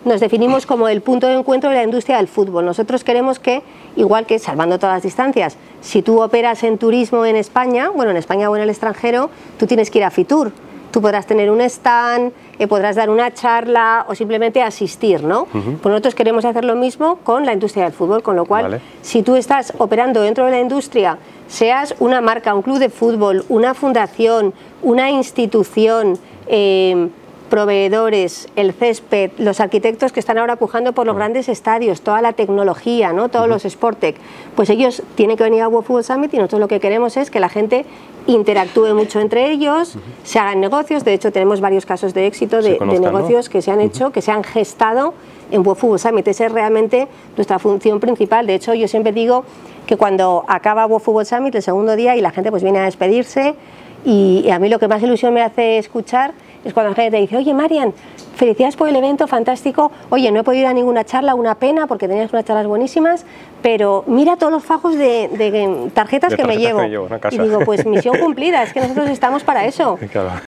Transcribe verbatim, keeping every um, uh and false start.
nos definimos como el punto de encuentro de la industria del fútbol. Nosotros queremos que, igual que salvando todas las distancias, si tú operas en turismo en España, bueno, en España o en el extranjero, tú tienes que ir a Fitur. Tú podrás tener un stand, eh, podrás dar una charla o simplemente asistir, ¿no? Uh-huh. Pues nosotros queremos hacer lo mismo con la industria del fútbol, con lo cual, vale. si tú estás operando dentro de la industria, seas una marca, un club de fútbol, una fundación, una institución, eh, proveedores, el césped, los arquitectos que están ahora pujando por los grandes estadios, toda la tecnología, ¿no? Todos uh-huh. los Sportec, pues ellos tienen que venir a World Football Summit y nosotros lo que queremos es que la gente interactúe mucho entre ellos, uh-huh. se hagan negocios. De hecho tenemos varios casos de éxito de, conozcan, de negocios, ¿no?, que se han hecho, uh-huh. que se han gestado en World Football Summit. Esa es realmente nuestra función principal. De hecho yo siempre digo que cuando acaba World Football Summit el segundo día y la gente pues viene a despedirse, y, y a mí lo que más ilusión me hace escuchar es cuando la gente te dice: oye, Marian, felicidades por el evento, fantástico, oye, no he podido ir a ninguna charla, una pena, porque tenías unas charlas buenísimas, pero mira todos los fajos de, de tarjetas, de que, tarjetas me llevo. que me llevo. Y digo, pues misión cumplida, es que nosotros estamos para eso. Claro.